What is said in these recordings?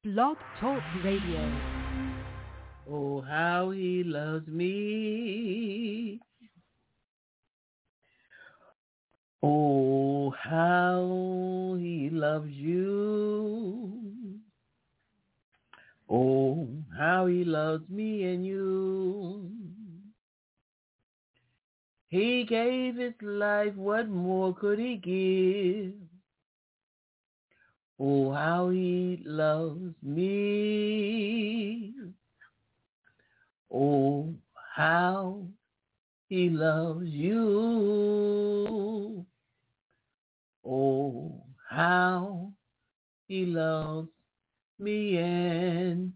Blog Talk Radio. Oh, how he loves me. Oh, how he loves you. Oh, how he loves me and you. He gave his life, what more could he give? Oh, how he loves me. Oh, how he loves you. Oh, how he loves me and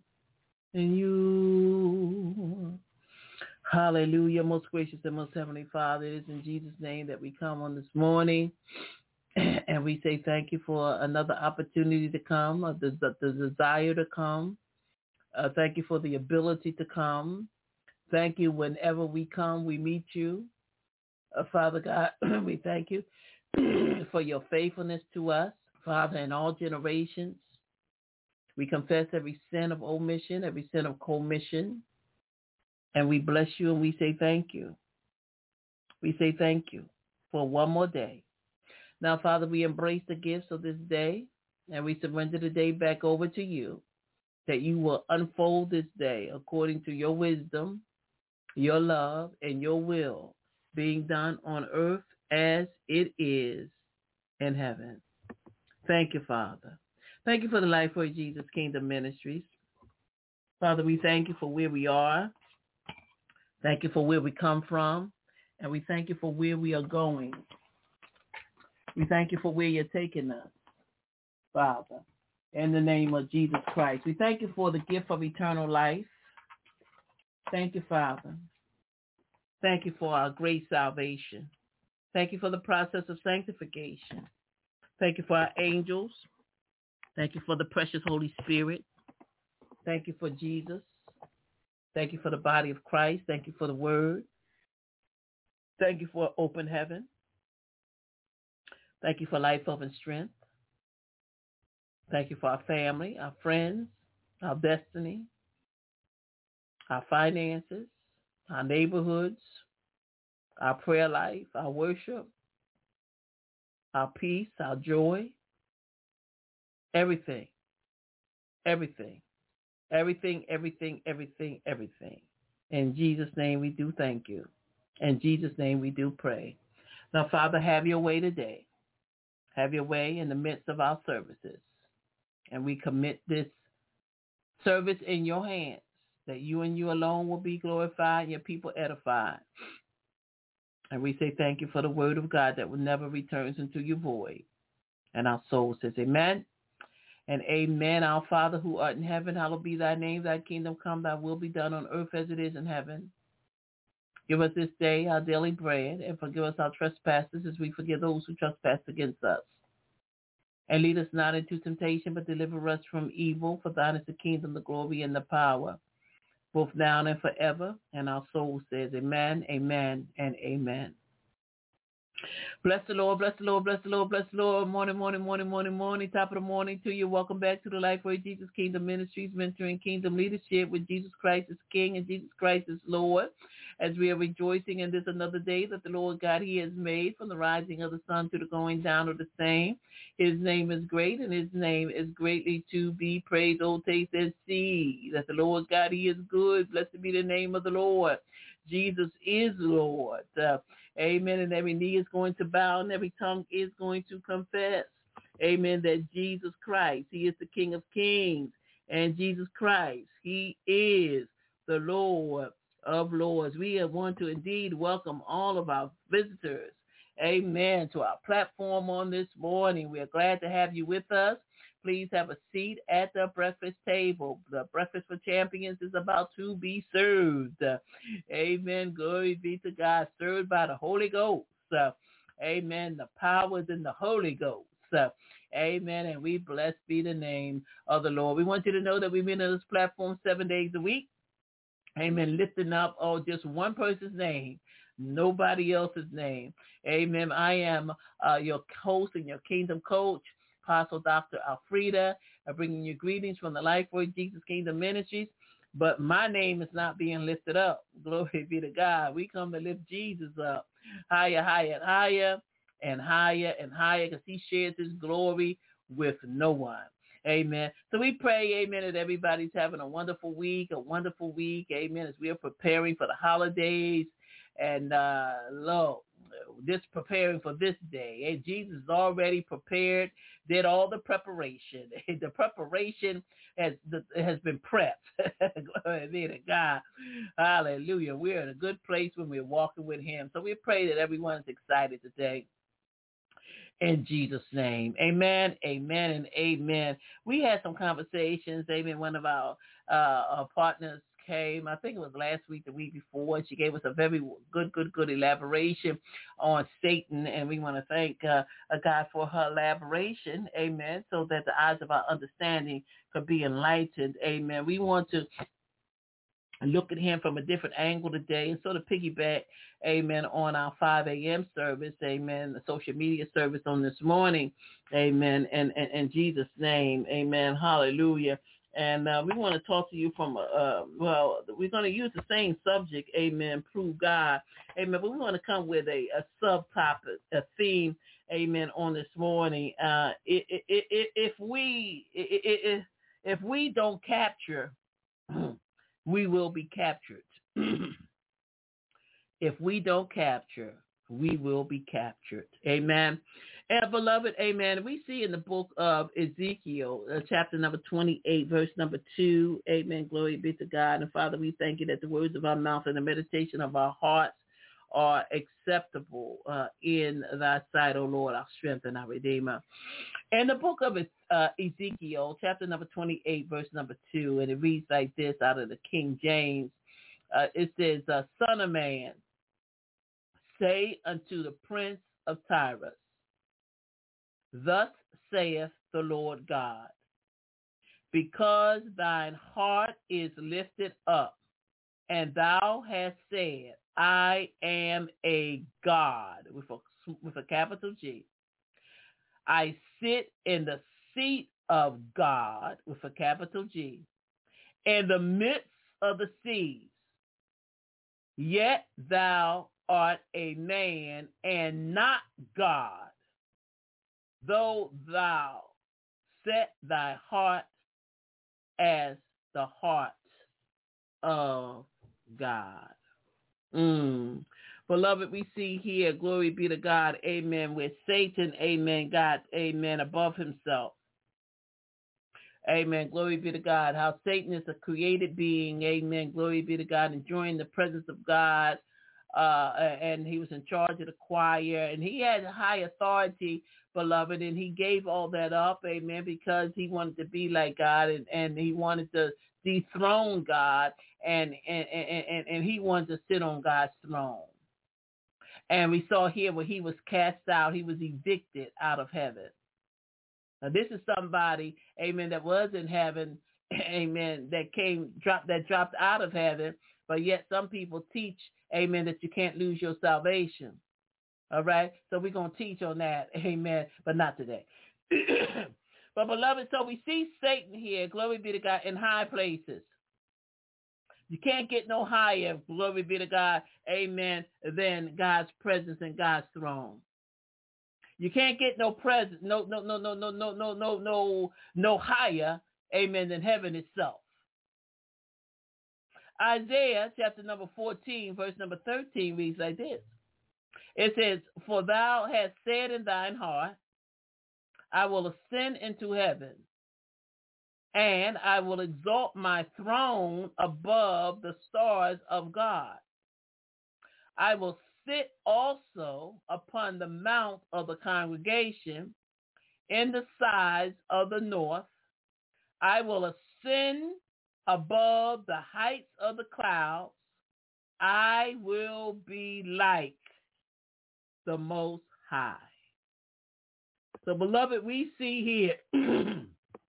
you. Hallelujah. Most gracious and most heavenly Father, it is in Jesus' name that we come on this morning. And we say thank you for another opportunity to come, the desire to come. Thank you for the ability to come. Thank you whenever we come, we meet you. Father God, we thank you for your faithfulness to us, Father, in all generations. We confess every sin of omission, every sin of commission, and we bless you and we say thank you. We say thank you for one more day. Now, Father, we embrace the gifts of this day, and we surrender the day back over to you, that you will unfold this day according to your wisdom, your love, and your will being done on earth as it is in heaven. Thank you, Father. Thank you for the Life for Jesus Kingdom Ministries. Father, we thank you for where we are. Thank you for where we come from. And we thank you for where we are going. We thank you for where you're taking us, Father, in the name of Jesus Christ. We thank you for the gift of eternal life. Thank you, Father. Thank you for our great salvation. Thank you for the process of sanctification. Thank you for our angels. Thank you for the precious Holy Spirit. Thank you for Jesus. Thank you for the body of Christ. Thank you for the word. Thank you for open heaven. Thank you for life, hope, and strength. Thank you for our family, our friends, our destiny, our finances, our neighborhoods, our prayer life, our worship, our peace, our joy, everything, everything, everything, everything, everything, everything. In Jesus' name we do thank you. In Jesus' name we do pray. Now, Father, have your way today. Have your way in the midst of our services. And we commit this service in your hands, that you and you alone will be glorified and your people edified. And we say thank you for the word of God that will never return into your void. And our soul says amen and amen. Our Father who art in heaven, hallowed be thy name. Thy kingdom come, thy will be done on earth as it is in heaven. Give us this day our daily bread, and forgive us our trespasses as we forgive those who trespass against us. And lead us not into temptation, but deliver us from evil. For thine is the kingdom, the glory, and the power, both now and forever. And our soul says amen, amen, and amen. Bless the Lord, bless the Lord, bless the Lord, bless the Lord. Morning, morning, morning, morning, morning, top of the morning to you. Welcome back to the Life Where Jesus Kingdom Ministries, mentoring kingdom leadership with Jesus Christ is King and Jesus Christ is Lord. As we are rejoicing in this another day that the Lord God, he has made, from the rising of the sun to the going down of the same. His name is great and his name is greatly to be praised. Oh, taste and see that the Lord God, he is good. Blessed be the name of the Lord. Jesus is Lord. Amen. And every knee is going to bow and every tongue is going to confess. Amen. That Jesus Christ, he is the King of Kings. And Jesus Christ, he is the Lord of Lords. We want to indeed welcome all of our visitors. Amen. To our platform on this morning. We are glad to have you with us. Please have a seat at the breakfast table. The breakfast for champions is about to be served. Amen. Glory be to God. Served by the Holy Ghost. Amen. The power is in the Holy Ghost. Amen. And we bless be the name of the Lord. We want you to know that we've been on this platform 7 days a week. Amen. Lifting up just one person's name, nobody else's name. Amen. I am your host and your kingdom coach, Apostle Dr. Alfreda bringing you greetings from the Life for Jesus Kingdom Ministries. But my name is not being lifted up. Glory be to God. We come to lift Jesus up higher, higher, and higher, and higher and higher, because he shares his glory with no one. Amen. So we pray, amen, that everybody's having a wonderful week, amen, as we are preparing for the holidays. And, Lord, just preparing for this day. And Jesus is already prepared, did all the preparation. The preparation has been prepped. Glory be to God. Hallelujah. We're in a good place when we're walking with him. So we pray that everyone's excited today. In Jesus' name. Amen, amen, and amen. We had some conversations. Amen. One of our partners came, I think it was last week, the week before. She gave us a very good elaboration on Satan, and we want to thank God for her elaboration. Amen. So that the eyes of our understanding could be enlightened. Amen. We want to look at him from a different angle today and sort of piggyback, amen, on our 5 a.m. service, amen, the social media service on this morning, amen, and in Jesus' name, amen, hallelujah. And we want to talk to you from, we're going to use the same subject, amen, prove God, amen, but we want to come with a subtopic, a theme, amen, on this morning. If we don't capture, we will be captured. If we don't capture, we will be captured. Amen. And beloved, amen, we see in the book of Ezekiel, chapter number 28, verse number 2, amen, glory be to God. And Father, we thank you that the words of our mouth and the meditation of our hearts are acceptable in thy sight, O Lord, our strength and our Redeemer. In the book of Ezekiel, chapter number 28, verse number 2, and it reads like this out of the King James. It says, Son of man, say unto the prince of Tyrus, thus saith the Lord God, because thine heart is lifted up, and thou hast said, I am a God, with a capital G. I sit in the seat of God, with a capital G, in the midst of the seas. Yet thou art a man and not God, though thou set thy heart as the heart of God. Beloved, we see here, glory be to God, amen, where Satan, amen, got, amen, above himself. Amen, glory be to God. How Satan is a created being, amen, glory be to God, enjoying the presence of God, and he was in charge of the choir, and he had high authority, beloved, and he gave all that up, amen, because he wanted to be like God, and he wanted to dethrone God, and he wanted to sit on God's throne. And we saw here where he was cast out, he was evicted out of heaven. Now this is somebody, amen, that was in heaven, amen, that dropped out of heaven, but yet some people teach, amen, that you can't lose your salvation. All right? So we're going to teach on that, amen, but not today. But beloved, so we see Satan here, glory be to God, in high places. You can't get no higher, glory be to God, amen, than God's presence and God's throne. You can't get no presence, no higher, amen, than heaven itself. Isaiah chapter number 14, verse number 13 reads like this. It says, for thou hast said in thine heart, I will ascend into heaven, and I will exalt my throne above the stars of God. I will sit also upon the mount of the congregation in the sides of the north. I will ascend above the heights of the clouds. I will be like the Most High. So, beloved, we see here,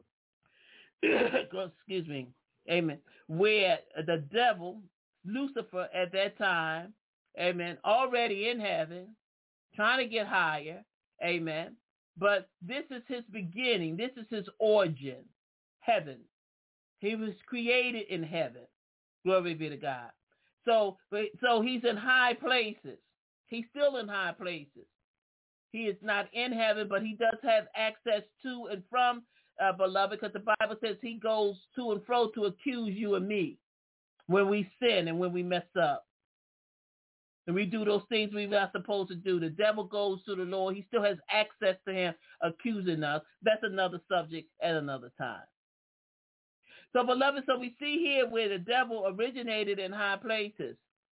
excuse me, amen, where the devil, Lucifer at that time, amen, already in heaven, trying to get higher, amen, but this is his beginning, this is his origin, heaven. He was created in heaven. Glory be to God. So he's in high places. He's still in high places. He is not in heaven, but he does have access to and from, beloved, because the Bible says he goes to and fro to accuse you and me when we sin and when we mess up. And we do those things we're not supposed to do. The devil goes to the Lord. He still has access to him, accusing us. That's another subject at another time. So, beloved, so we see here where the devil originated in high places.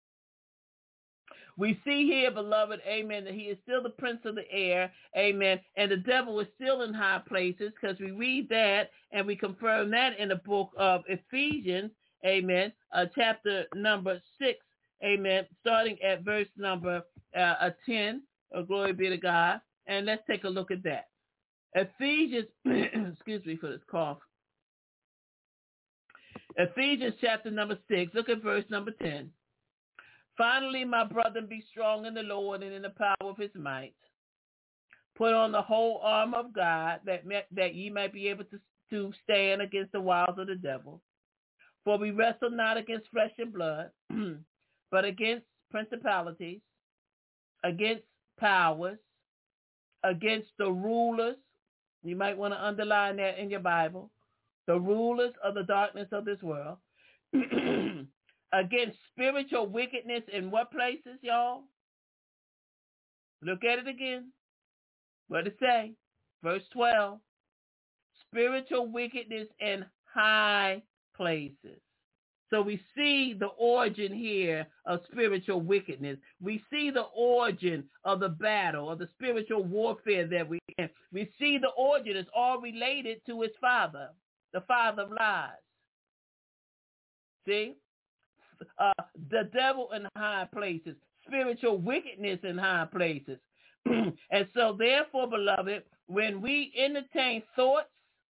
We see here, beloved, amen, that he is still the prince of the air, amen, and the devil is still in high places, because we read that and we confirm that in the book of Ephesians, amen, chapter number 6, amen, starting at verse number 10, glory be to God, and let's take a look at that. Ephesians, excuse me for this cough. Ephesians chapter number 6, look at verse number 10. Finally, my brethren, be strong in the Lord and in the power of his might. Put on the whole armor of God, that ye might be able to stand against the wiles of the devil. For we wrestle not against flesh and blood, but against principalities, against powers, against the rulers. You might want to underline that in your Bible. The rulers of the darkness of this world. Against spiritual wickedness in what places, y'all? Look at it again. What did it say? Verse 12. Spiritual wickedness in high places. So we see the origin here of spiritual wickedness. We see the origin of the battle, of the spiritual warfare that we in. We see the origin is all related to his father, the father of lies. See? The devil in high places, spiritual wickedness in high places. And so therefore, beloved, when we entertain thoughts,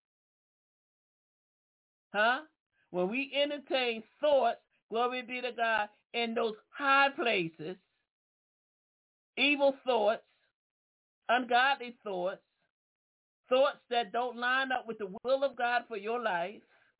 when we entertain thoughts, glory be to God, in those high places, evil thoughts, ungodly thoughts, thoughts that don't line up with the will of God for your life,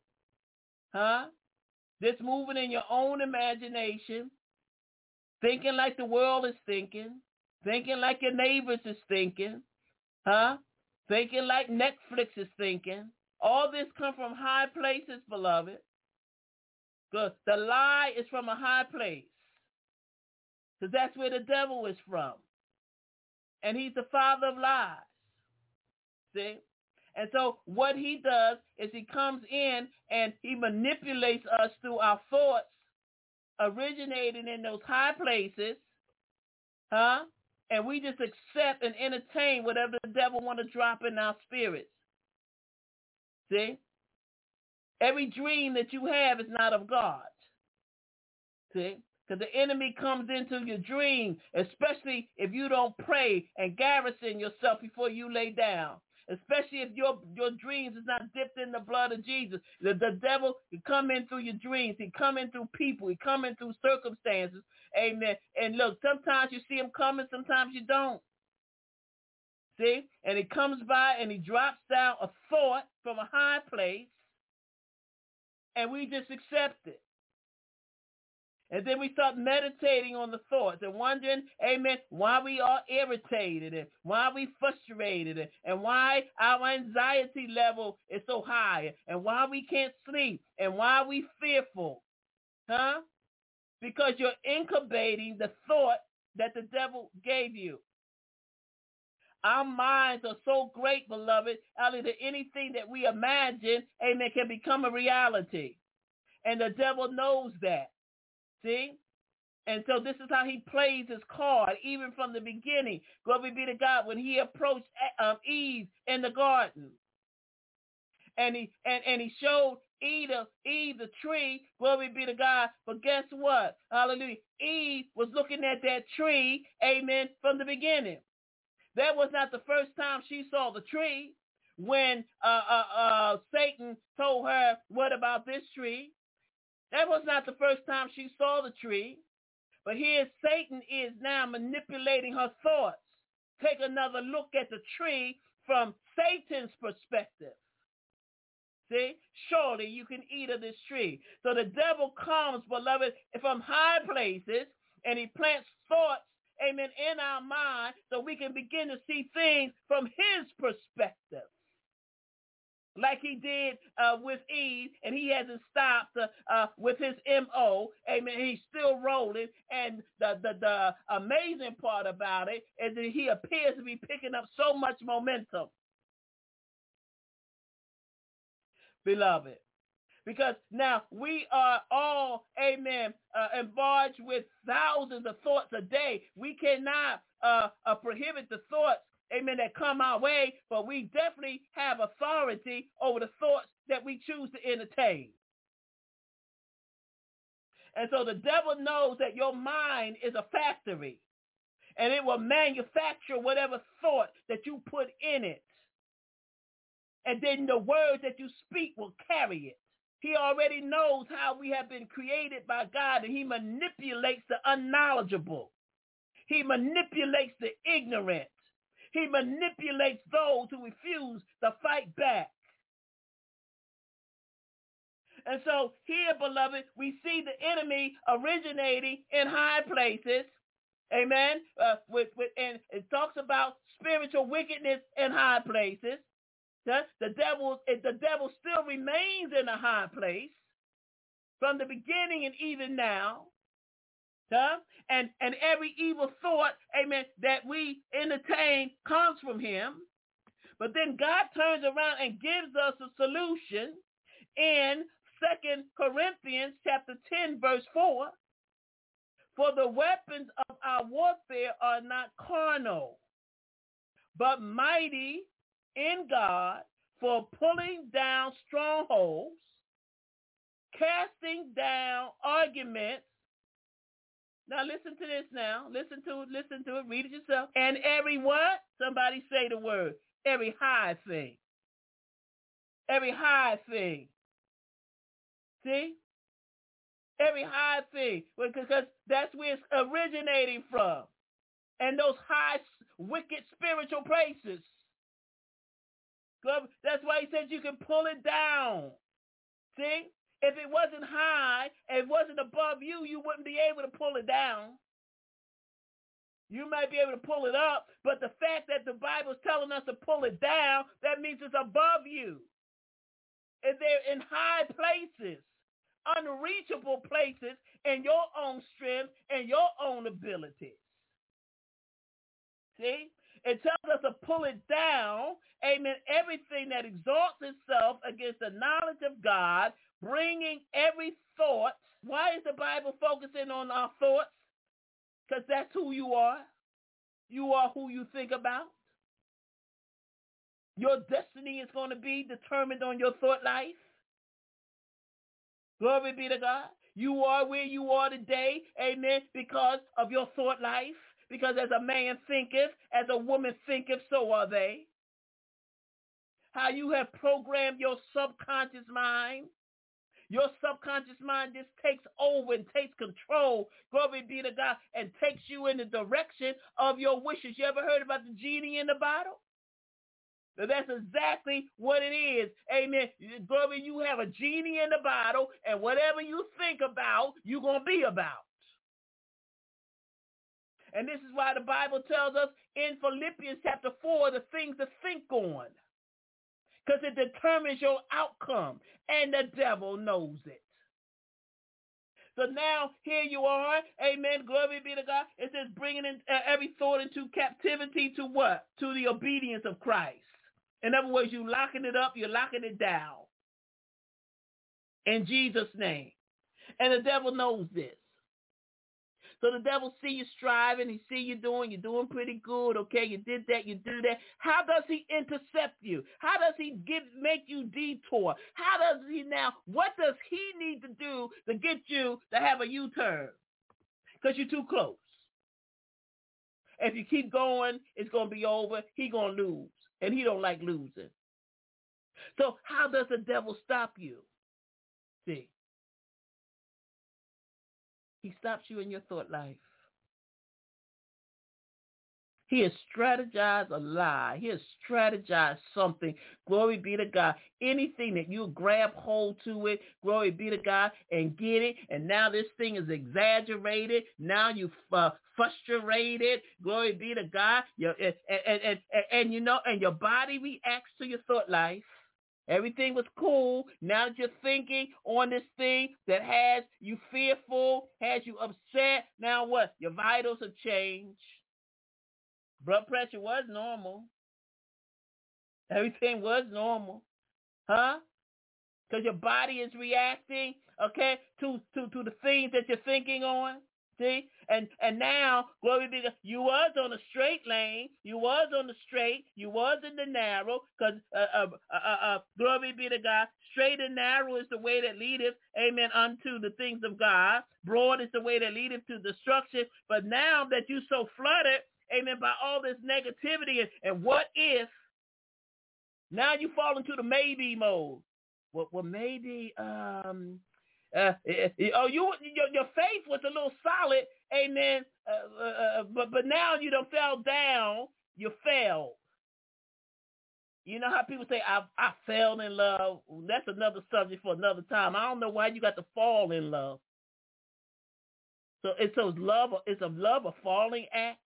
just moving in your own imagination, thinking like the world is thinking like your neighbors is thinking, thinking like Netflix is thinking. All this comes from high places, beloved. The lie is from a high place, because that's where the devil is from. And he's the father of lies. See? And so what he does is he comes in and he manipulates us through our thoughts originating in those high places, and we just accept and entertain whatever the devil want to drop in our spirits. See? Every dream that you have is not of God. See? Because the enemy comes into your dream, especially if you don't pray and garrison yourself before you lay down. Especially if your dreams is not dipped in the blood of Jesus. The devil, he come in through your dreams. He come in through people. He come in through circumstances. Amen. And look, sometimes you see him coming, sometimes you don't. See? And he comes by and he drops down a thought from a high place, and we just accept it. And then we start meditating on the thoughts and wondering, amen, why we are irritated and why we frustrated and why our anxiety level is so high and why we can't sleep and why we fearful. Because you're incubating the thought that the devil gave you. Our minds are so great, beloved, that anything that we imagine, amen, can become a reality. And the devil knows that. See? And so this is how he plays his card, even from the beginning. Glory be to God, when he approached Eve in the garden. And he showed Eve the tree, glory be to God. But guess what? Hallelujah. Eve was looking at that tree, amen, from the beginning. That was not the first time she saw the tree. When Satan told her, what about this tree? That was not the first time she saw the tree. But here Satan is now manipulating her thoughts. Take another look at the tree from Satan's perspective. See, surely you can eat of this tree. So the devil comes, beloved, from high places, and he plants thoughts, amen, in our mind so we can begin to see things from his perspective. Like he did with Eve, and he hasn't stopped with his M.O. Amen. He's still rolling, and the amazing part about it is that he appears to be picking up so much momentum, beloved. Because now we are all, amen, embarked with thousands of thoughts a day. We cannot prohibit the thoughts, amen, that come our way, but we definitely have authority over the thoughts that we choose to entertain. And so the devil knows that your mind is a factory, and it will manufacture whatever thought that you put in it. And then the words that you speak will carry it. He already knows how we have been created by God, and he manipulates the unknowledgeable. He manipulates the ignorant. He manipulates those who refuse to fight back. And so here, beloved, we see the enemy originating in high places. Amen. And it talks about spiritual wickedness in high places. The devil still remains in a high place from the beginning and even now. And every evil thought, amen, that we entertain comes from him. But then God turns around and gives us a solution in 2 Corinthians chapter 10, verse 4. For the weapons of our warfare are not carnal, but mighty in God for pulling down strongholds, casting down arguments. Now listen to this now. Listen to it. Read it yourself. And every what? Somebody say the word. Every high thing. Every high thing. See? Every high thing. Because that's where it's originating from. And those high, wicked spiritual places. That's why he said you can pull it down. See? If it wasn't high, it wasn't above you, you wouldn't be able to pull it down. You might be able to pull it up, but the fact that the Bible's telling us to pull it down, that means it's above you. And they're in high places, unreachable places in your own strength and your own abilities. See? It tells us to pull it down, amen, everything that exalts itself against the knowledge of God, bringing every thought. Why is the Bible focusing on our thoughts? Because that's who you are. You are who you think about. Your destiny is going to be determined on your thought life. Glory be to God. You are where you are today, amen, because of your thought life. Because as a man thinketh, as a woman thinketh, so are they. How you have programmed your subconscious mind. Your subconscious mind just takes over and takes control, glory be to God, and takes you in the direction of your wishes. You ever heard about the genie in the bottle? So that's exactly what it is. Amen. Glory, you have a genie in the bottle, and whatever you think about, you're going to be about. And this is why the Bible tells us in Philippians chapter 4 the things to think on. Because it determines your outcome, and the devil knows it. So now here you are, amen, glory be to God. It says bringing in every thought into captivity to what? To the obedience of Christ. In other words, you're locking it up, you're locking it down. In Jesus' name. And the devil knows this. So the devil see you striving, he see you're doing pretty good, okay, you did that, you do that. How does he intercept you? How does he make you detour? How does he now, what does he need to do to get you to have a U-turn? Because you're too close. If you keep going, it's going to be over. He's going to lose, and he don't like losing. So how does the devil stop you? See? He stops you in your thought life. He has strategized a lie. He has strategized something. Glory be to God. Anything that you grab hold to it, glory be to God, and get it. And now this thing is exaggerated. Now you frustrated. Glory be to God. And you know, and your body reacts to your thought life. Everything was cool. Now that you're thinking on this thing that has you fearful, has you upset, now what? Your vitals have changed. Blood pressure was normal. Everything was normal. Huh? Because your body is reacting, okay, to the things that you're thinking on. See? And now, glory be to God, you was on the straight lane. You was on the straight. You was in the narrow. Because, glory be to God, straight and narrow is the way that leadeth, amen, unto the things of God. Broad is the way that leadeth to destruction. But now that you so flooded, amen, by all this negativity and what if, now you fall into the maybe mode. Well, maybe, your faith was a little solid, amen, but now you done fell down, you fell. You know how people say, I fell in love? That's another subject for another time. I don't know why you got to fall in love. So it's a love a falling act?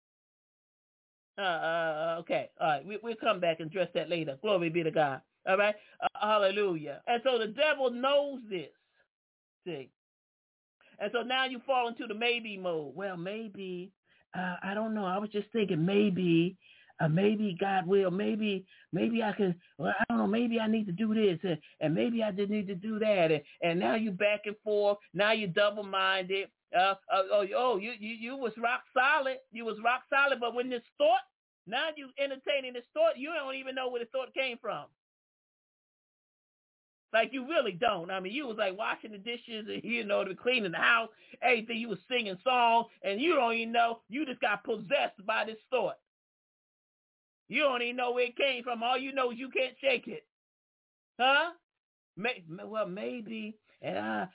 Okay, all right, we'll come back and address that later. Glory be to God. All right, hallelujah. And so the devil knows this. See, and so now you fall into the maybe mode. Well, maybe, I don't know. I was just thinking maybe God will. Maybe I can. Well, I don't know. Maybe I need to do this, and maybe I didn't need to do that. And now you back and forth. Now you're double-minded. You was rock solid. You was rock solid. But when this thought, now you entertaining this thought, you don't even know where the thought came from. Like you really don't. I mean, you was like washing the dishes and, cleaning the house, everything. You was singing songs, and you don't even know. You just got possessed by this thought. You don't even know where it came from. All you know is you can't shake it. Huh? Well, maybe. Now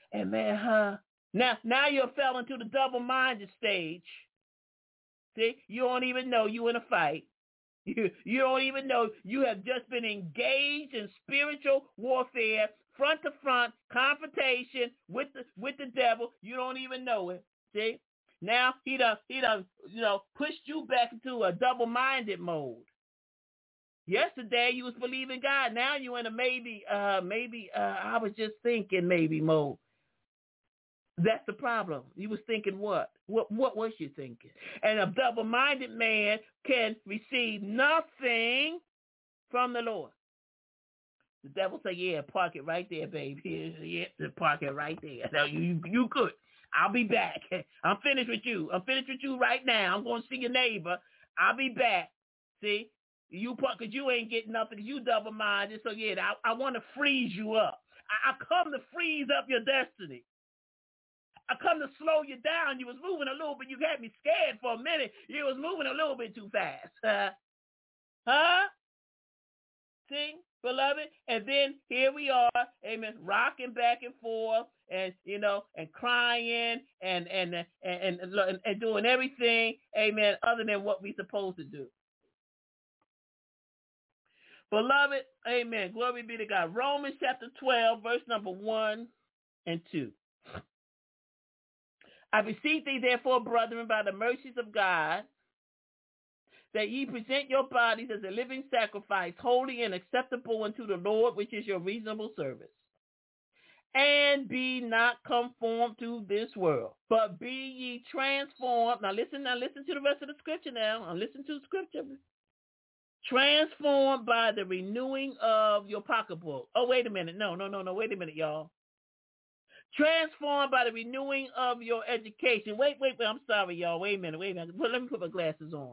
you fell into the double-minded stage. See? You don't even know you in a fight. You don't even know you have just been engaged in spiritual warfare, front to front, confrontation with the devil. You don't even know it. See? Now he done pushed you back into a double-minded mode. Yesterday you was believing God. Now you in a maybe I was just thinking maybe mode. That's the problem. You was thinking what? What was you thinking? And a double-minded man can receive nothing from the Lord. The devil say, yeah, park it right there, baby. Yeah, park it right there. Now, you good. I'll be back. I'm finished with you. I'm finished with you right now. I'm going to see your neighbor. I'll be back. See? You park because you ain't getting nothing. You double-minded. So, yeah, I want to freeze you up. I come to freeze up your destiny. I come to slow you down. You was moving a little bit. You had me scared for a minute. You was moving a little bit too fast. Huh? See, beloved? And then here we are, amen, rocking back and forth and, and crying and doing everything, amen, other than what we supposed to do. Beloved, amen, glory be to God. Romans chapter 12, verse number 1 and 2. I beseech thee, therefore, brethren, by the mercies of God, that ye present your bodies as a living sacrifice, holy and acceptable unto the Lord, which is your reasonable service. And be not conformed to this world, but be ye transformed. Now listen to the rest of the scripture now. I'm listening to the scripture. Transformed by the renewing of your pocketbook. Oh, wait a minute. No. Wait a minute, y'all. Transformed by the renewing of your education. Wait. I'm sorry, y'all. Wait a minute. Let me put my glasses on.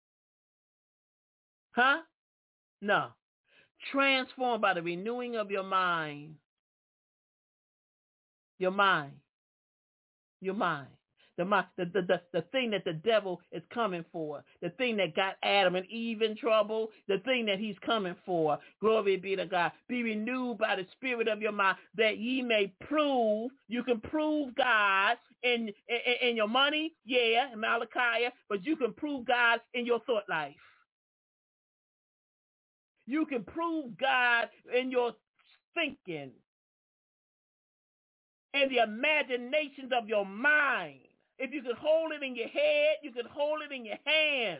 Huh? No. Transformed by the renewing of your mind. Your mind. the thing that the devil is coming for, the thing that got Adam and Eve in trouble, the thing that he's coming for. Glory be to God. Be renewed by the spirit of your mind, that ye may prove. You can prove God in your money, yeah, in Malachi, but you can prove God in your thought life. You can prove God in your thinking and the imaginations of your mind. If you can hold it in your head, you can hold it in your hands.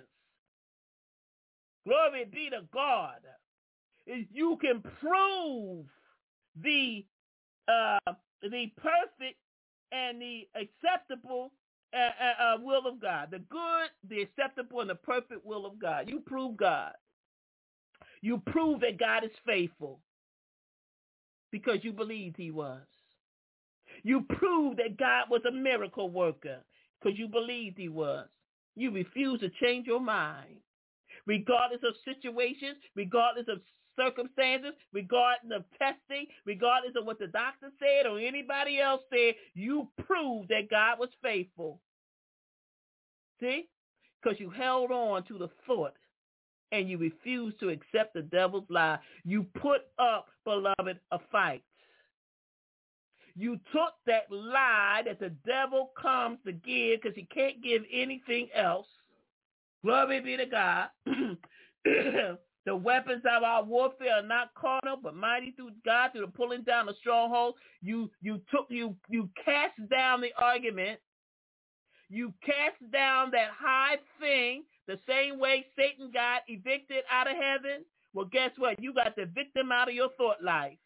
Glory be to God. You can prove the perfect and the acceptable will of God. The good, the acceptable, and the perfect will of God. You prove God. You prove that God is faithful because you believed he was. You proved that God was a miracle worker because you believed he was. You refuse to change your mind. Regardless of situations, regardless of circumstances, regardless of testing, regardless of what the doctor said or anybody else said, you proved that God was faithful. See? Because you held on to the thought and you refused to accept the devil's lie. You put up, beloved, a fight. You took that lie that the devil comes to give because he can't give anything else. Glory be to God. The weapons of our warfare are not carnal, but mighty through God, through the pulling down the stronghold. You cast down the argument. You cast down that high thing the same way Satan got evicted out of heaven. Well, guess what? You got to evict him out of your thought life.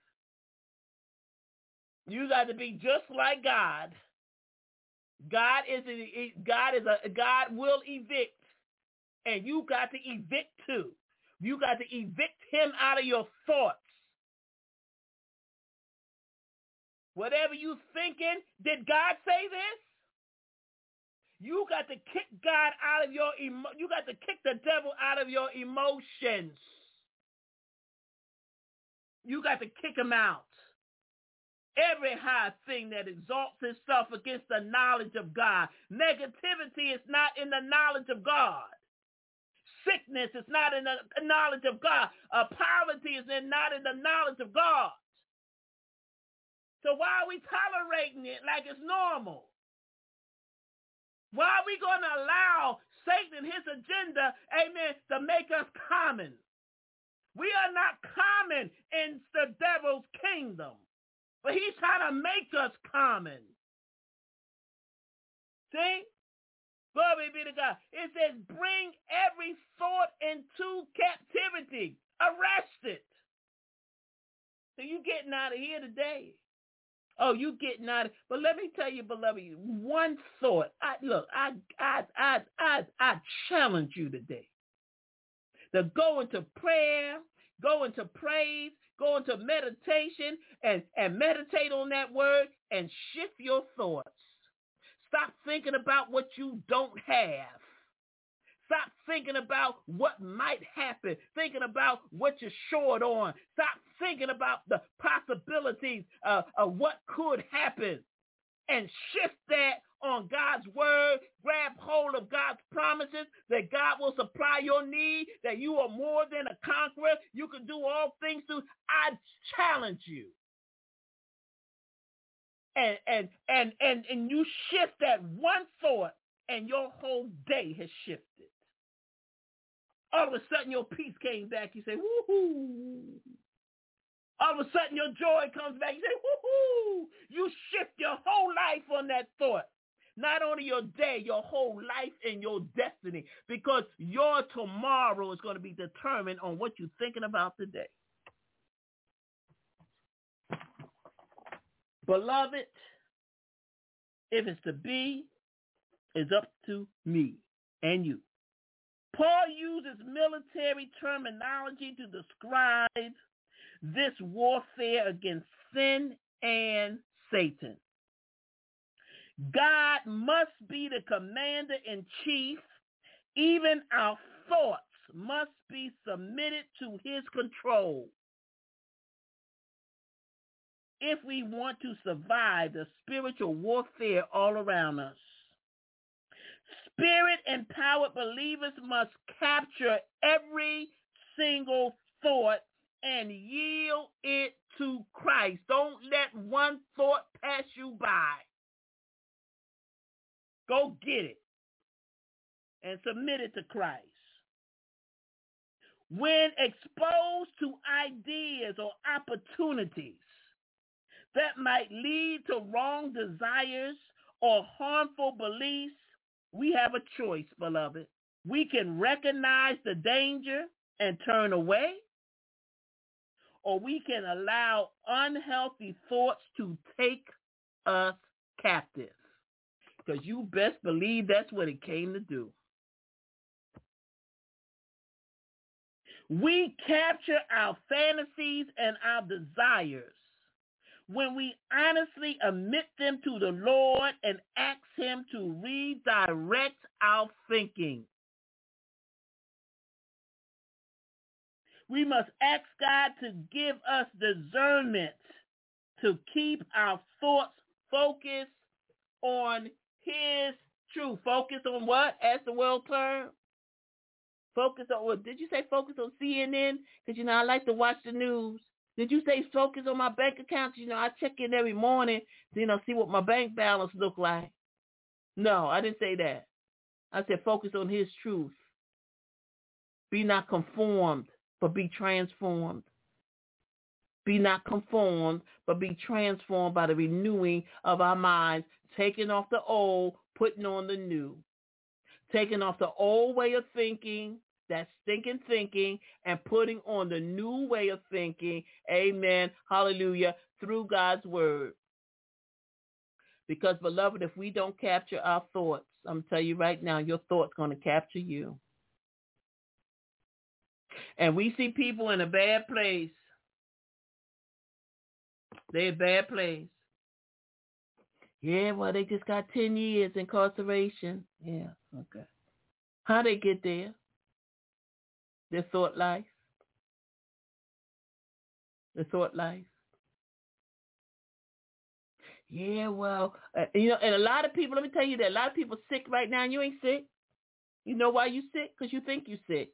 You got to be just like God. God will evict, and you got to evict too. You got to evict him out of your thoughts. Whatever you thinking, did God say this? You got to kick God out of your you got to kick the devil out of your emotions. You got to kick him out. Every high thing that exalts itself against the knowledge of God. Negativity is not in the knowledge of God. Sickness is not in the knowledge of God. Poverty is not in the knowledge of God. So why are we tolerating it like it's normal? Why are we going to allow Satan and his agenda, amen, to make us common? We are not common in the devil's kingdom. But he's trying to make us common. See? Glory be to God. It says, bring every thought into captivity. Arrest it. So you getting out of here today. Oh, you getting out of, but let me tell you, beloved, one thought. I challenge you today to go into prayer, go into praise, go into meditation and meditate on that word and shift your thoughts. Stop thinking about what you don't have. Stop thinking about what might happen, thinking about what you're short on. Stop thinking about the possibilities of what could happen and shift that on God's word. Grab hold of God's promises that God will supply your need, that you are more than a conqueror. You can do all things through. I challenge you. And you shift that one thought and your whole day has shifted. All of a sudden your peace came back. You say, woohoo. All of a sudden your joy comes back. You say, woohoo. You shift your whole life on that thought. Not only your day, your whole life and your destiny. Because your tomorrow is going to be determined on what you're thinking about today. Beloved, if it's to be, it's up to me and you. Paul uses military terminology to describe this warfare against sin and Satan. God must be the commander-in-chief. Even our thoughts must be submitted to his control if we want to survive the spiritual warfare all around us. Spirit-empowered believers must capture every single thought and yield it to Christ. Don't let one thought pass you by. Go get it and submit it to Christ. When exposed to ideas or opportunities that might lead to wrong desires or harmful beliefs, we have a choice, beloved. We can recognize the danger and turn away, or we can allow unhealthy thoughts to take us captive. Because you best believe that's what it came to do. We capture our fantasies and our desires when we honestly admit them to the Lord and ask him to redirect our thinking. We must ask God to give us discernment to keep our thoughts focused on his truth. Focus on what? As the world term? Focus on what? Did you say focus on CNN? Because, I like to watch the news. Did you say focus on my bank account? I check in every morning to, see what my bank balance look like. No, I didn't say that. I said focus on his truth. Be not conformed, but be transformed. Be not conformed, but be transformed by the renewing of our minds, taking off the old, putting on the new. Taking off the old way of thinking, that stinking thinking, and putting on the new way of thinking, amen, hallelujah, through God's word. Because, beloved, if we don't capture our thoughts, I'm going to tell you right now, your thoughts going to capture you. And we see people in a bad place. They're in a bad place. Yeah, well, they just got 10 years incarceration. Yeah, okay. How they get there? Their thought life. Their thought life. Yeah, well, and a lot of people, let me tell you that, a lot of people sick right now and you ain't sick. You know why you sick? Because you think you're sick.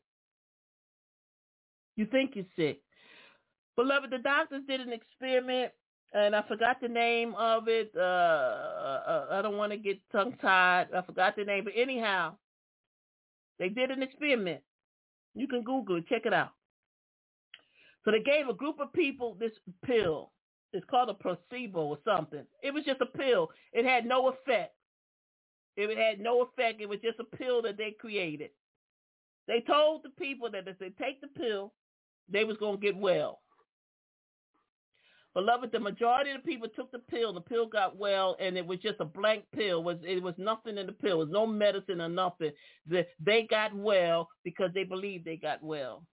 You think you're sick. Beloved, the doctors did an experiment, and I forgot the name of it. I don't want to get tongue-tied. I forgot the name. But anyhow, they did an experiment. You can Google it. Check it out. So they gave a group of people this pill. It's called a placebo or something. It was just a pill. It had no effect. It had no effect. It was just a pill that they created. They told the people that if they take the pill, they was going to get well. Beloved, the majority of the people took the pill got well, and it was just a blank pill. It was nothing in the pill. It was no medicine or nothing. They got well because they believed they got well.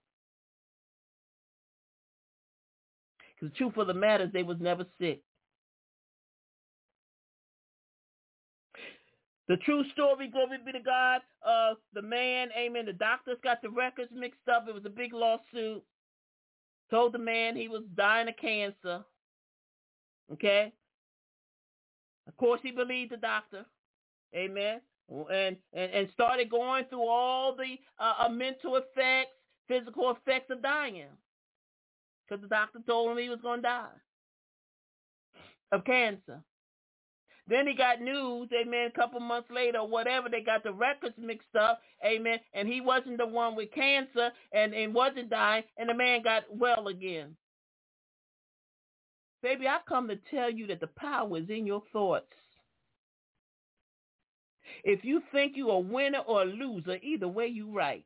Because the truth of the matter is they was never sick. The true story, glory be to God, the man, amen, the doctors got the records mixed up. It was a big lawsuit. Told the man he was dying of cancer. Okay? Of course, he believed the doctor. Amen. And started going through all the mental effects, physical effects of dying. Because the doctor told him he was going to die of cancer. Then he got news, amen, a couple months later or whatever, they got the records mixed up, amen, and he wasn't the one with cancer and wasn't dying, and the man got well again. Baby, I've come to tell you that the power is in your thoughts. If you think you're a winner or a loser, either way you right.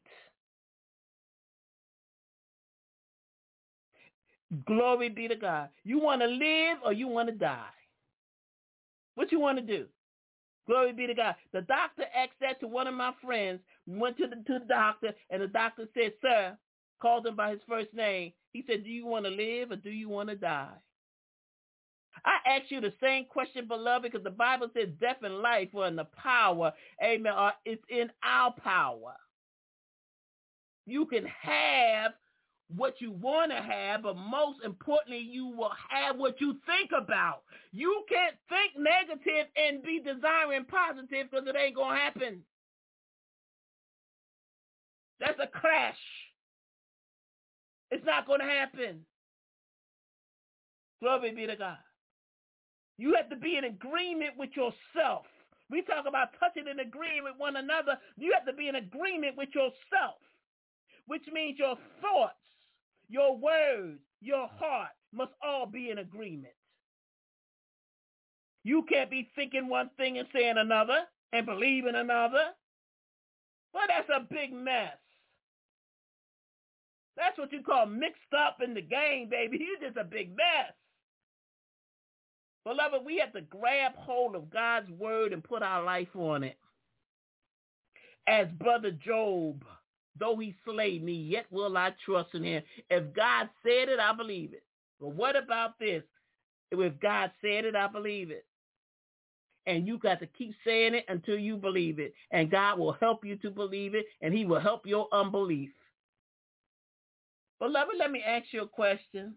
Glory be to God. You want to live or you want to die? What you want to do? Glory be to God. The doctor asked that to one of my friends, went to the doctor, and the doctor said, sir, called him by his first name. He said, do you want to live or do you want to die? I ask you the same question, beloved, because the Bible says death and life are in the power, amen, it's in our power. You can have what you want to have, but most importantly, you will have what you think about. You can't think negative and be desiring positive because it ain't going to happen. That's a crash. It's not going to happen. Glory be to God. You have to be in agreement with yourself. We talk about touching and agreeing with one another. You have to be in agreement with yourself, which means your thoughts, your words, your heart must all be in agreement. You can't be thinking one thing and saying another and believing another. Well, that's a big mess. That's what you call mixed up in the game, baby. You're just a big mess. Beloved, we have to grab hold of God's word and put our life on it. As Brother Job, though he slay me, yet will I trust in him. If God said it, I believe it. But what about this? If God said it, I believe it. And you got to keep saying it until you believe it. And God will help you to believe it, and he will help your unbelief. Beloved, let me ask you a question.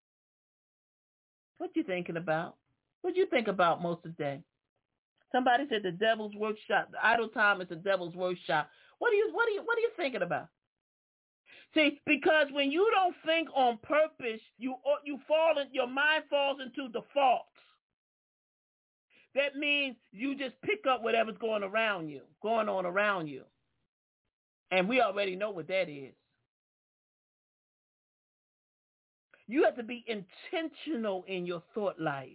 What you thinking about? What you think about most of the day? Somebody said the devil's workshop. The idle time is the devil's workshop. What are you thinking about? See, because when you don't think on purpose, your mind falls into default. That means you just pick up whatever's going on around you. And we already know what that is. You have to be intentional in your thought life.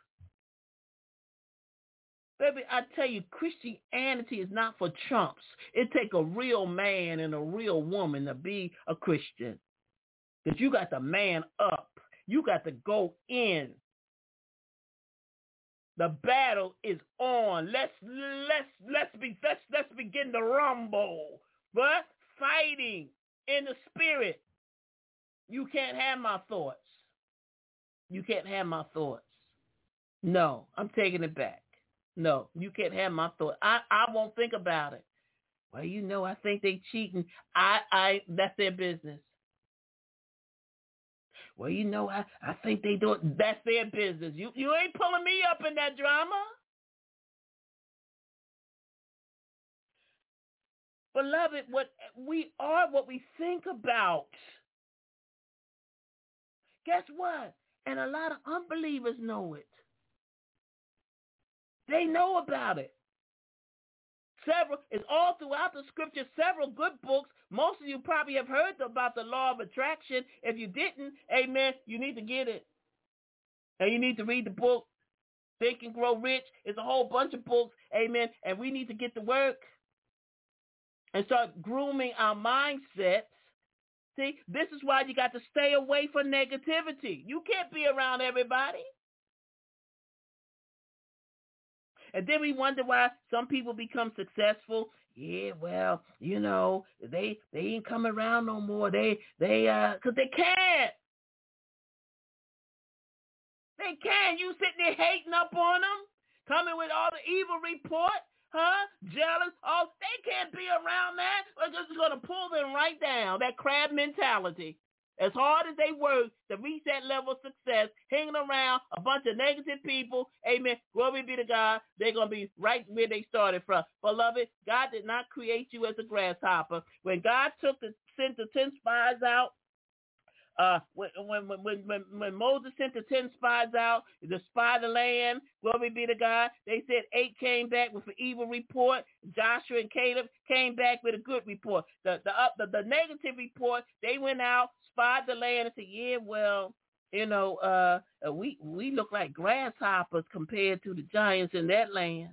Baby, I tell you, Christianity is not for chumps. It takes a real man and a real woman to be a Christian. Because you got to man up. You got to go in. The battle is on. Let's begin to rumble. But fighting in the spirit. You can't have my thoughts. You can't have my thoughts. No, I'm taking it back. No, you can't have my thoughts. I won't think about it. Well, I think they cheating. That's their business. Well, I think they do it. That's their business. You ain't pulling me up in that drama. Beloved, what we are, what we think about. Guess what? And a lot of unbelievers know it. They know about it. It's all throughout the scripture, several good books. Most of you probably have heard about the law of attraction. If you didn't, amen, you need to get it. And you need to read the book, Think and Grow Rich. It's a whole bunch of books, amen. And we need to get to work and start grooming our mindsets. See, this is why you got to stay away from negativity. You can't be around everybody. And then we wonder why some people become successful. Yeah, well, they ain't coming around no more. Because they can't. They can't. You sitting there hating up on them, coming with all the evil report, jealous. Oh, they can't be around that. We're just going to pull them right down. That crab mentality. As hard as they work to reach that level of success, hanging around a bunch of negative people, amen, glory be to God, they're going to be right where they started from. Beloved, God did not create you as a grasshopper. When God sent the 10 spies out, when Moses sent the 10 spies out to spy the land, glory be to God, they said 8 came back with an evil report. Joshua and Caleb came back with a good report. The negative report, they went out, spied the land, and said, yeah, well, we look like grasshoppers compared to the giants in that land.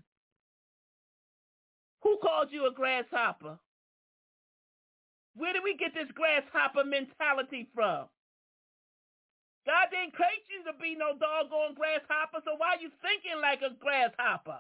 Who called you a grasshopper? Where did we get this grasshopper mentality from? God didn't create you to be no doggone grasshopper, so why are you thinking like a grasshopper?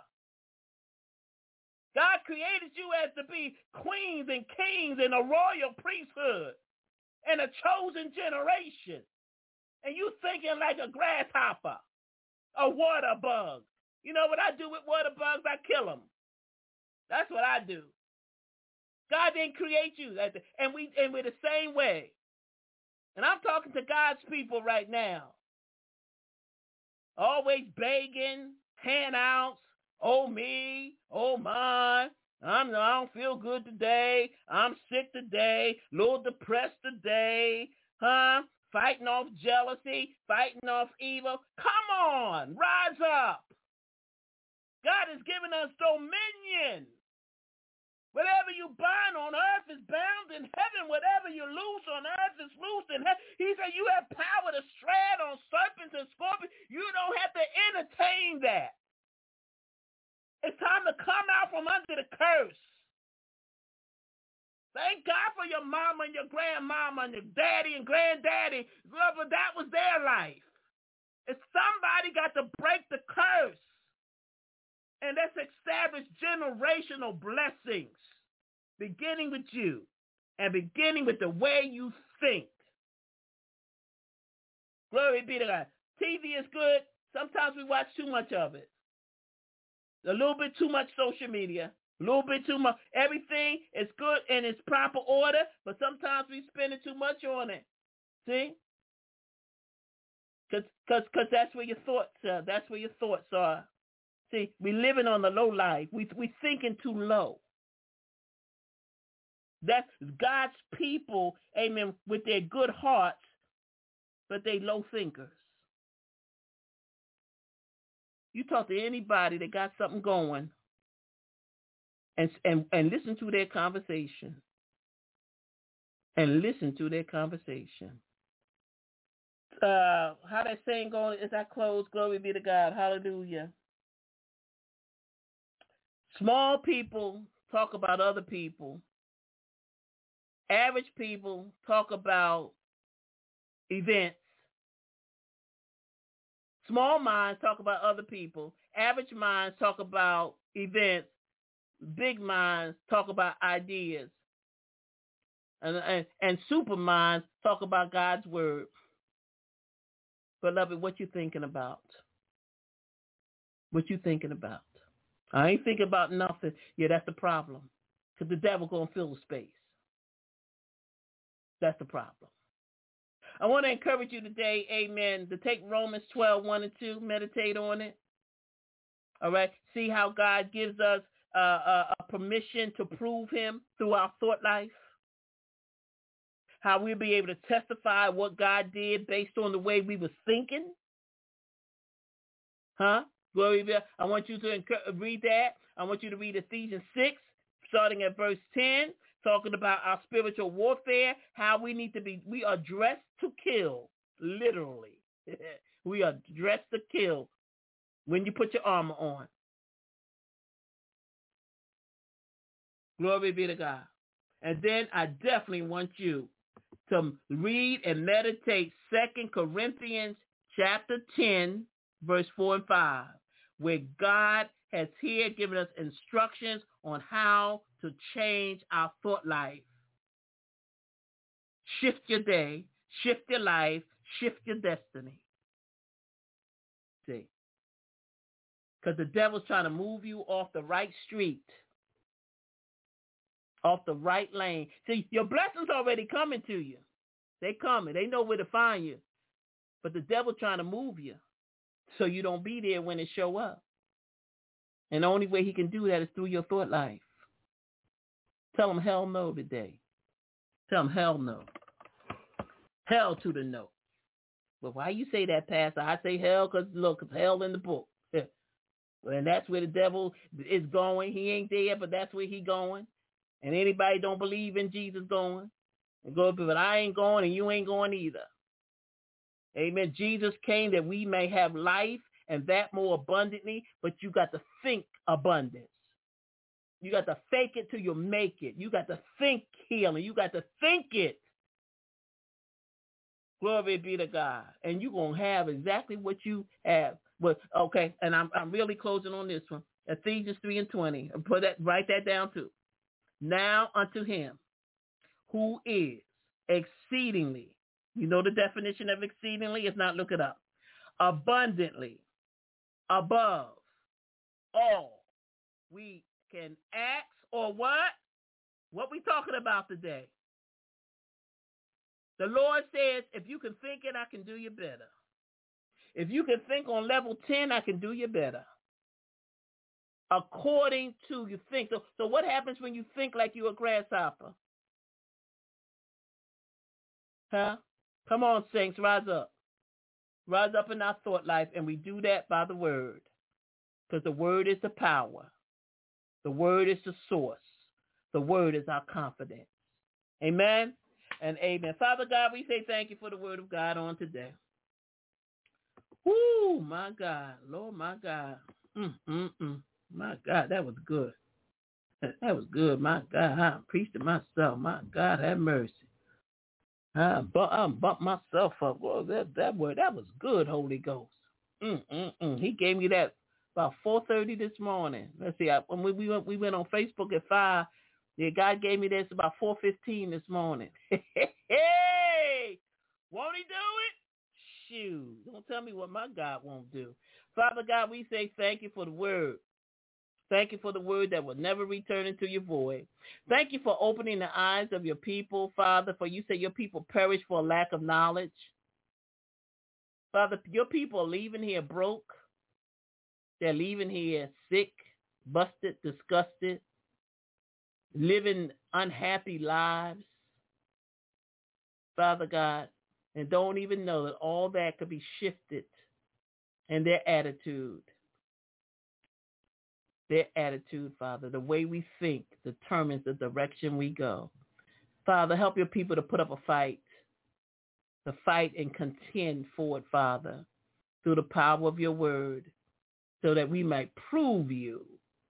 God created you as to be queens and kings in a royal priesthood and a chosen generation. And you thinking like a grasshopper, a water bug. You know what I do with water bugs? I kill them. That's what I do. God didn't create you. And we're the same way. And I'm talking to God's people right now. Always begging, handouts, oh me, oh mine, I don't feel good today. I'm sick today. A little depressed today. Huh? Fighting off jealousy, fighting off evil. Come on, rise up. God has given us dominion. Whatever you bind on earth is bound in heaven. Whatever you loose on earth is loose in heaven. He said you have power to tread on serpents and scorpions. You don't have to entertain that. It's time to come out from under the curse. Thank God for your mama and your grandmama and your daddy and granddaddy. Brother, that was their life. And somebody got to break the curse. And let's establish generational blessings, beginning with you and beginning with the way you think. Glory be to God. TV is good. Sometimes we watch too much of it. A little bit too much social media. A little bit too much. Everything is good in its proper order, but sometimes we spend too much on it. See? Because that's where your thoughts are. That's where your thoughts are. See, we living on the low life. We thinking too low. That's God's people, amen, with their good hearts, but they low thinkers. You talk to anybody that got something going and listen to their conversation. And listen to their conversation. How that saying going as I close, glory be to God. Hallelujah. Small people talk about other people. Average people talk about events. Small minds talk about other people. Average minds talk about events. Big minds talk about ideas. And super minds talk about God's word. Beloved, what you thinking about? What you thinking about? I ain't thinking about nothing. Yeah, that's the problem. Because the devil going to fill the space. That's the problem. I want to encourage you today, amen, to take Romans 12, 1 and 2, meditate on it. All right? See how God gives us a permission to prove him through our thought life. How we'll be able to testify what God did based on the way we were thinking. Huh? Glory be. I want you to read that. I want you to read Ephesians 6, starting at verse 10, talking about our spiritual warfare, how we need to be, we are dressed to kill, literally. We are dressed to kill when you put your armor on. Glory be to God. And then I definitely want you to read and meditate 2 Corinthians chapter 10, verse 4 and 5, where God has here given us instructions on how to change our thought life. Shift your day, shift your life, shift your destiny. See? Because the devil's trying to move you off the right street, off the right lane. See, your blessings already coming to you. They coming. They know where to find you. But the devil trying to move you so you don't be there when it show up. And the only way he can do that is through your thought life. Tell him hell no today. Tell him hell no. Hell to the no. But why you say that, Pastor? I say hell because, look, it's hell in the book. And that's where the devil is going. He ain't there, but that's where he going. And anybody don't believe in Jesus going. And go, but I ain't going and you ain't going either. Amen. Jesus came that we may have life and that more abundantly, but you got to think abundance. You got to fake it till you make it. You got to think healing. You got to think it. Glory be to God. And you're going to have exactly what you have. But, okay, and I'm really closing on this one. Ephesians 3 and 20. Write that down too. Now unto him who is exceedingly, you know the definition of exceedingly? If not, look it up. Abundantly, above all we can ask or what? What we talking about today? The Lord says, if you can think it, I can do you better. If you can think on level 10, I can do you better. according to you think. So what happens when you think like you're a grasshopper? Huh? Come on, saints, rise up. Rise up in our thought life, and we do that by the word. Because the word is the power. The word is the source. The word is our confidence. Amen and amen. Father God, we say thank you for the word of God on today. Woo, my God. Lord, my God. My God, that was good. That was good. My God, I preached to myself. My God, have mercy. I bumped myself up. Well, that word, that was good, Holy Ghost. He gave me that about 4:30 this morning. Let's see, when we went on Facebook at 5. Yeah, God gave me this about 4:15 this morning. Hey, won't he do it? Shoot, don't tell me what my God won't do. Father God, we say thank you for the word. Thank you for the word that will never return into your void. Thank you for opening the eyes of your people, Father, for you say your people perish for a lack of knowledge. Father, your people are leaving here broke. They're leaving here sick, busted, disgusted, living unhappy lives, Father God, and don't even know that all that could be shifted in their attitude. Their attitude, Father, the way we think determines the direction we go. Father, help your people to put up a fight, to fight and contend for it, Father, through the power of your word, so that we might prove you,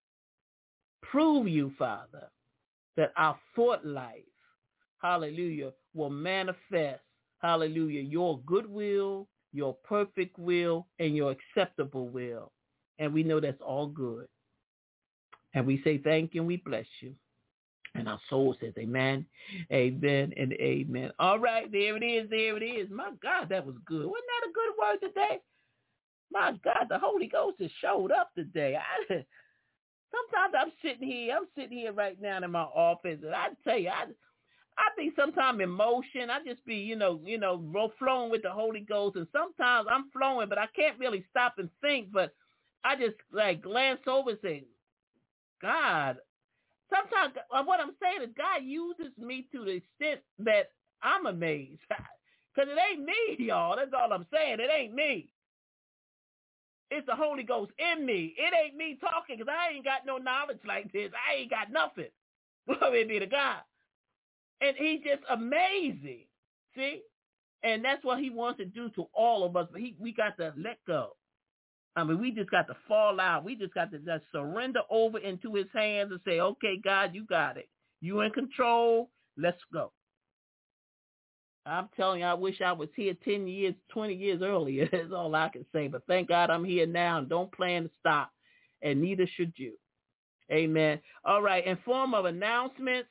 Father, that our thought life, hallelujah, will manifest, hallelujah, your good will, your perfect will, and your acceptable will. And we know that's all good. And we say thank you and we bless you. And our soul says amen, amen, and amen. All right, there it is. My God, that was good. Wasn't that a good word today? My God, the Holy Ghost has showed up today. Sometimes I'm sitting here right now in my office, and I tell you, I be sometimes in motion. I just be, flowing with the Holy Ghost, and sometimes I'm flowing, but I can't really stop and think, but I just glance over and say, God, sometimes what I'm saying is God uses me to the extent that I'm amazed. Because it ain't me, y'all. That's all I'm saying. It ain't me. It's the Holy Ghost in me. It ain't me talking because I ain't got no knowledge like this. I ain't got nothing. Glory be to God. And he's just amazing. See? And that's what he wants to do to all of us. But we got to let go. I mean, we just got to fall out. We just got to just surrender over into his hands and say, okay, God, you got it. You in control. Let's go. I'm telling you, I wish I was here 10 years, 20 years earlier. That's all I can say. But thank God I'm here now and don't plan to stop. And neither should you. Amen. All right. In form of announcements.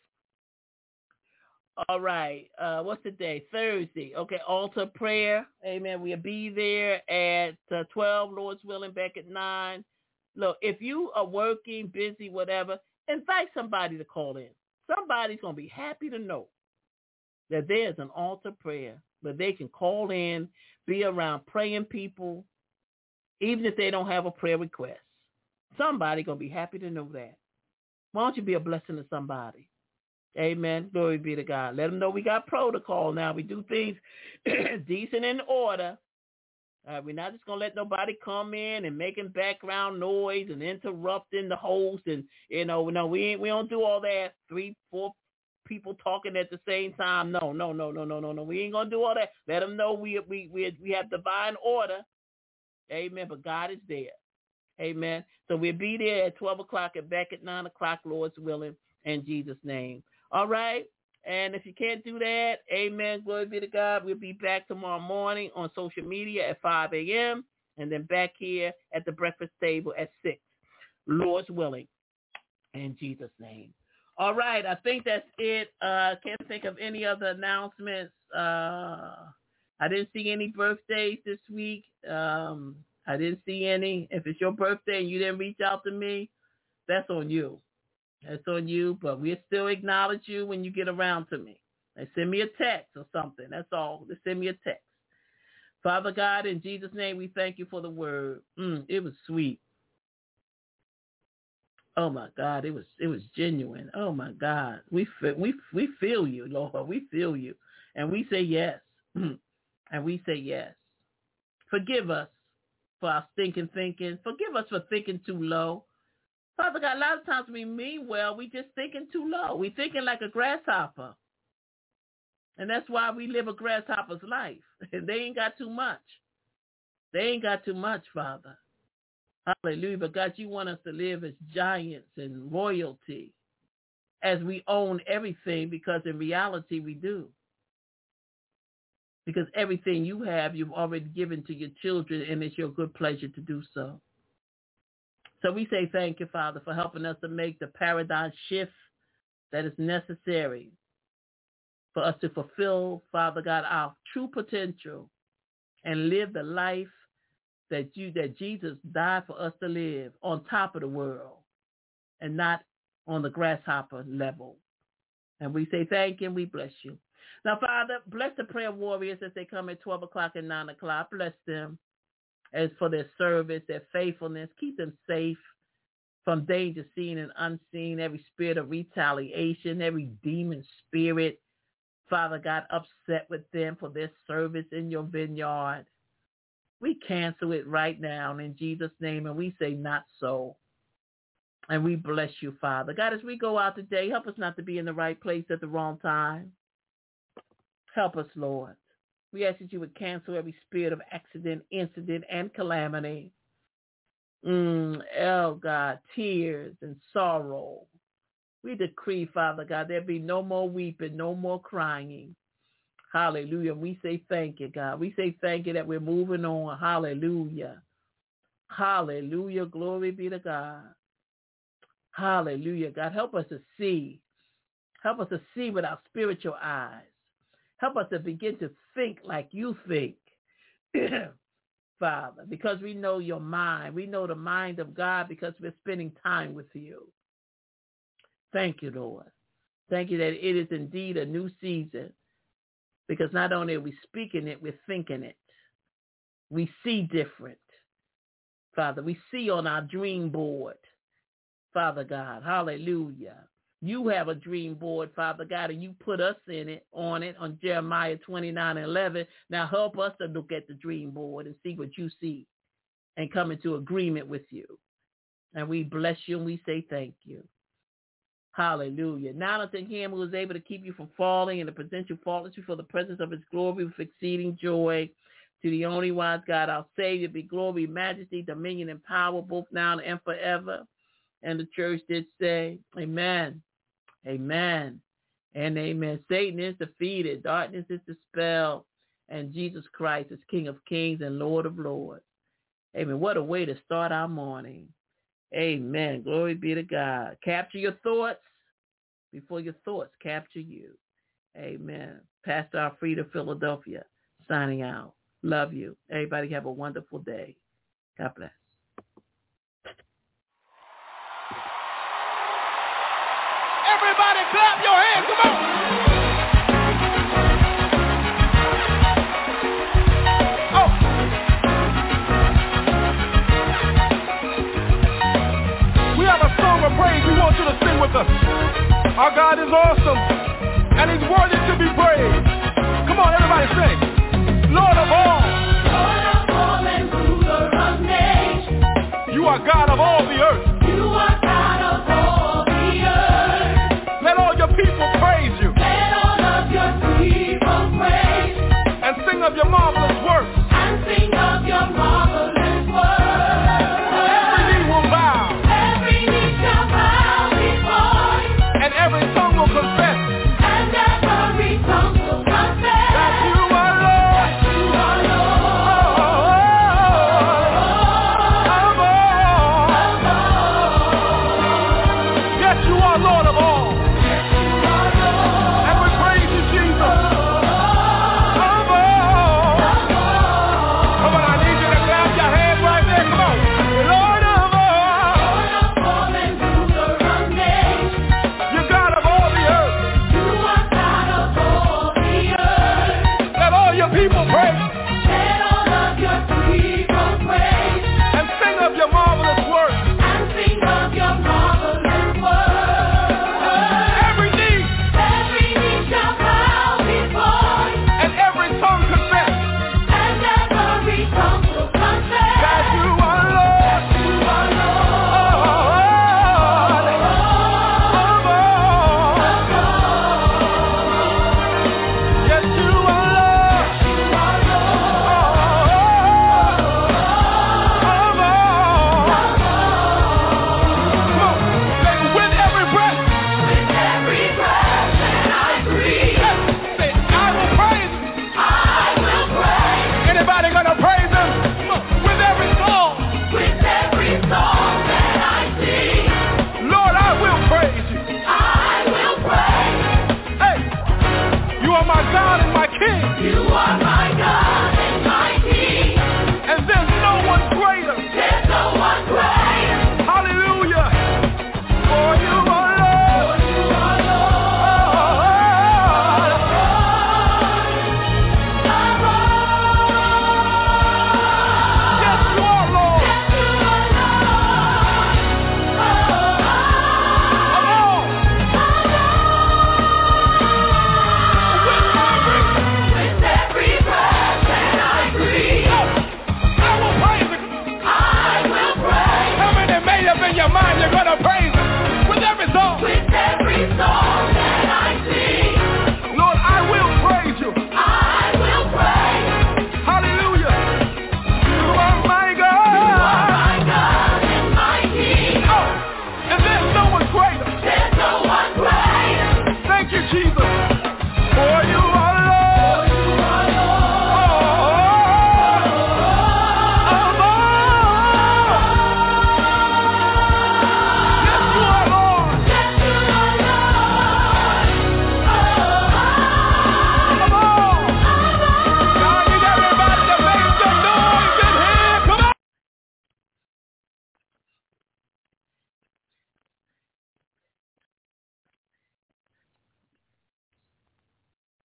All right. What's the day? Thursday. Okay. Altar prayer. Amen. We'll be there at 12, Lord's willing, back at 9. Look, if you are working, busy, whatever, invite somebody to call in. Somebody's going to be happy to know that there's an altar prayer where they can call in, be around praying people, even if they don't have a prayer request. Somebody's going to be happy to know that. Why don't you be a blessing to somebody? Amen. Glory be to God. Let them know we got protocol now. We do things decent in order. We're not just going to let nobody come in and making background noise and interrupting the host. And, no, we don't do all that. 3, 4 people talking at the same time. No. We ain't going to do all that. Let them know we have divine order. Amen. But God is there. Amen. So we'll be there at 12 o'clock and back at 9 o'clock, Lord's willing, in Jesus' name. All right. And if you can't do that, amen, glory be to God. We'll be back tomorrow morning on social media at 5 a.m. and then back here at the breakfast table at 6, Lord's willing, in Jesus' name. All right. I think that's it. Can't think of any other announcements. I didn't see any birthdays this week. I didn't see any. If it's your birthday and you didn't reach out to me, that's on you. That's on you, but we'll still acknowledge you when you get around to me. And send me a text or something. That's all. Just send me a text. Father God, in Jesus' name, we thank you for the word. It was sweet. Oh my God, it was genuine. Oh my God, we feel you, Lord. We feel you, and we say yes, and we say yes. Forgive us for our stinking thinking. Forgive us for thinking too low. Father God, a lot of times we mean well, we just thinking too low. We thinking like a grasshopper. And that's why we live a grasshopper's life. They ain't got too much. They ain't got too much, Father. Hallelujah. But God, you want us to live as giants and royalty, as we own everything, because in reality we do. Because everything you have, you've already given to your children, and it's your good pleasure to do so. So we say thank you, Father, for helping us to make the paradigm shift that is necessary for us to fulfill, Father God, our true potential and live the life that Jesus died for us to live on top of the world and not on the grasshopper level. And we say thank you and we bless you. Now, Father, bless the prayer warriors as they come at 12 o'clock and 9 o'clock. Bless them as for their service, their faithfulness. Keep them safe from danger seen and unseen, every spirit of retaliation, every demon spirit, Father God, upset with them for their service in your vineyard. We cancel it right now in Jesus' name, and we say not so. And we bless you, Father. God, as we go out today, help us not to be in the right place at the wrong time. Help us, Lord. We ask that you would cancel every spirit of accident, incident, and calamity. Oh, God, tears and sorrow. We decree, Father God, there be no more weeping, no more crying. Hallelujah. We say thank you, God. We say thank you that we're moving on. Hallelujah. Hallelujah. Glory be to God. Hallelujah. God, help us to see. Help us to see with our spiritual eyes. Help us to begin to think like you think, Father, because we know your mind. We know the mind of God because we're spending time with you. Thank you, Lord. Thank you that it is indeed a new season, because not only are we speaking it, we're thinking it. We see different, Father. We see on our dream board, Father God. Hallelujah. You have a dream board, Father God, and you put us on Jeremiah 29:11. Now help us to look at the dream board and see what you see and come into agreement with you. And we bless you and we say thank you. Hallelujah. Now unto him who is able to keep you from falling and to present you faultless before the presence of his glory with exceeding joy. To the only wise God, our Savior, be glory, majesty, dominion, and power, both now and forever. And the church did say, amen. Amen and amen. Satan is defeated. Darkness is dispelled. And Jesus Christ is King of kings and Lord of lords. Amen. What a way to start our morning. Amen. Glory be to God. Capture your thoughts before your thoughts capture you. Amen. Pastor Alfreda, Philadelphia, signing out. Love you. Everybody have a wonderful day. God bless. Everybody clap your hands, come on. Oh. We have a song of praise we want you to sing with us. Our God is awesome, and he's worthy to be praised. Come on, everybody sing. Lord of all. Lord of all and ruler of nations. You are God of all the earth. You are God of all the earth. Let all your people praise you. Let all of your people praise. And sing of your marvelous works. And sing of your marvelous works.